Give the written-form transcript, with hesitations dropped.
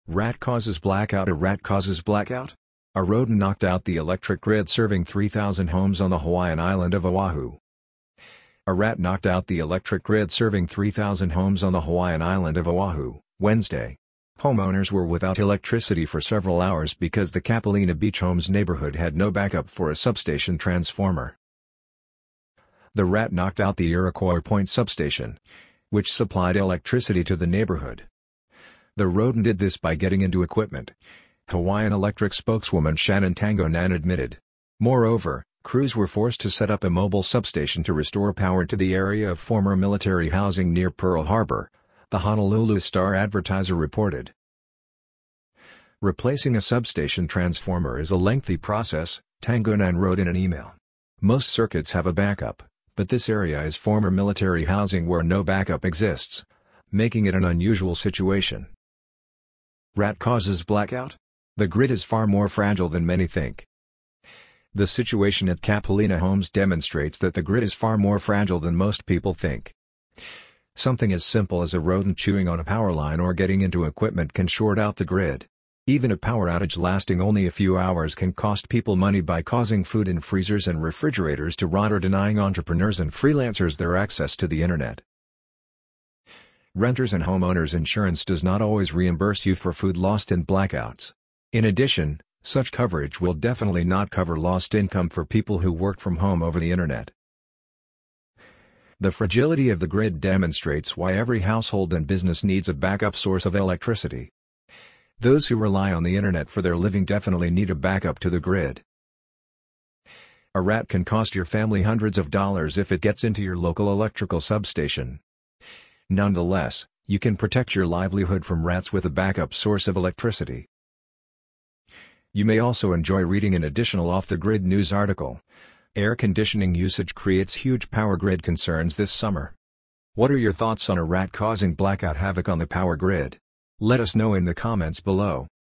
Rat causes blackout. A rat causes blackout? A rodent knocked out the electric grid serving 3,000 homes on the Hawaiian island of Oahu. A rat knocked out the electric grid serving 3,000 homes on the Hawaiian island of Oahu, Wednesday. Homeowners were without electricity for several hours because the Kapalina Beach Homes neighborhood had no backup for a substation transformer. The rat knocked out the Iroquois Point substation, which supplied electricity to the neighborhood. The rodent did this by getting into equipment, Hawaiian Electric spokeswoman Shannon Tangonan admitted. Moreover, crews were forced to set up a mobile substation to restore power to the area of former military housing near Pearl Harbor, the Honolulu Star-Advertiser reported. Replacing a substation transformer is a lengthy process, Tangonan wrote in an email. Most circuits have a backup, but this area is former military housing where no backup exists, making it an unusual situation. Rat causes blackout? The grid is far more fragile than many think. The situation at Kapalina Homes demonstrates that the grid is far more fragile than most people think. Something as simple as a rodent chewing on a power line or getting into equipment can short out the grid. Even a power outage lasting only a few hours can cost people money by causing food in freezers and refrigerators to rot or denying entrepreneurs and freelancers their access to the internet. Renters and homeowners insurance does not always reimburse you for food lost in blackouts. In addition, such coverage will definitely not cover lost income for people who work from home over the internet. The fragility of the grid demonstrates why every household and business needs a backup source of electricity. Those who rely on the internet for their living definitely need a backup to the grid. A rat can cost your family hundreds of dollars if it gets into your local electrical substation. Nonetheless, you can protect your livelihood from rats with a backup source of electricity. You may also enjoy reading an additional off-the-grid news article. Air conditioning usage creates huge power grid concerns this summer. What are your thoughts on a rat causing blackout havoc on the power grid? Let us know in the comments below.